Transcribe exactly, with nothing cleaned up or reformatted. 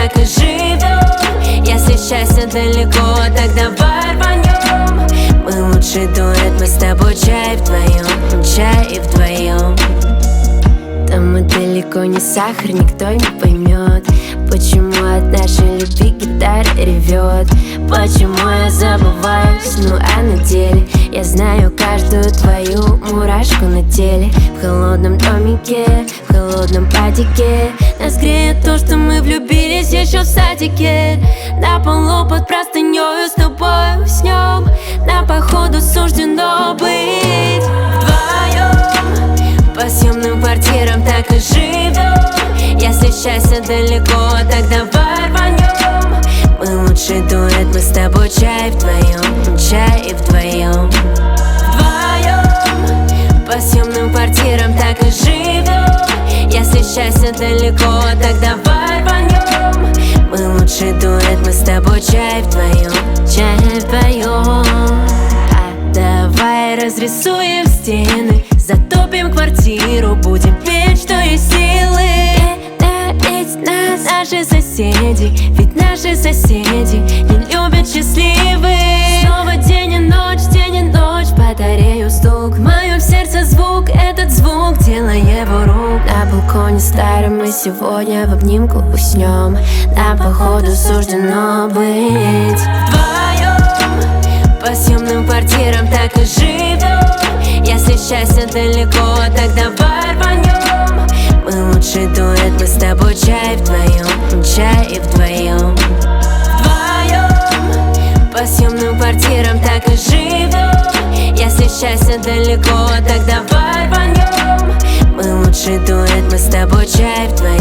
так и живем. Если счастье далеко, так давай рванем. Мы лучший дуэт, мы с тобой чай вдвоем, чай вдвоем. Там мы далеко не сахар, никто не поймет, почему от нашей любви гитара ревет. Почему я забываюсь, ну а на деле я знаю каждую твою мурашку на теле. В холодном домике, в холодном падике нас греет то, что мы влюбились еще в садике. На полу под простынёю с тобой уснем. Нам походу суждено быть вдвоем. По съемным квартирам так и живем. Если счастье далеко, так давай рванем. Мы лучший дуэт, мы с тобой чай вдвоем, чай вдвоем. Вдвоем. По съемным квартирам так и живем. Если счастье далеко, так давай рванем. Мы лучший дуэт, мы с тобой чай вдвоем, чай вдвоем. А давай разрисуем стены, затопим квартиру, будем петь, что есть силы. Ведь нас наши соседи, ведь наши соседи не любят счастливых. Снова день и ночь, день и ночь, батарею стук. В моем сердце звук, этот звук, дело его рук. На балконе старом мы сегодня в обнимку уснем. Нам походу суждено быть вдвоем. По съемным квартирам так и живем. Если счастье далеко, так давай рванем. Мы лучший дуэт, мы с тобой чай вдвоем, чай вдвоем. Вдвоем. По съемным квартирам так и живем. Если счастье далеко, так давай рванем. Мы лучший дуэт, мы с тобой чай вдвоем.